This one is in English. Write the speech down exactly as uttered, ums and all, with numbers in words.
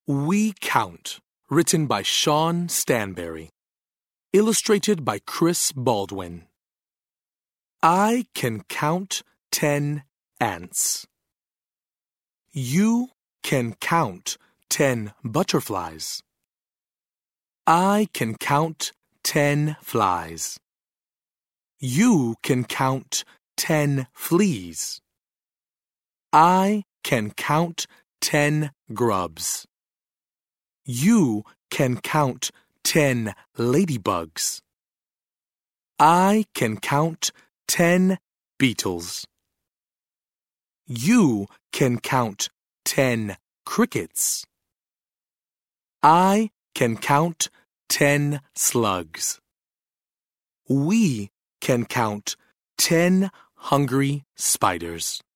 We Count, written by Sean Stanberry. Illustrated by Chris Baldwin. I can count ten ants. You can count ten butterflies. I can count ten flies. You can count ten fleas. I can count ten grubs. You can count ten ladybugs. I can count ten beetles. You can count ten crickets. I can count ten slugs. We can count ten hungry spiders.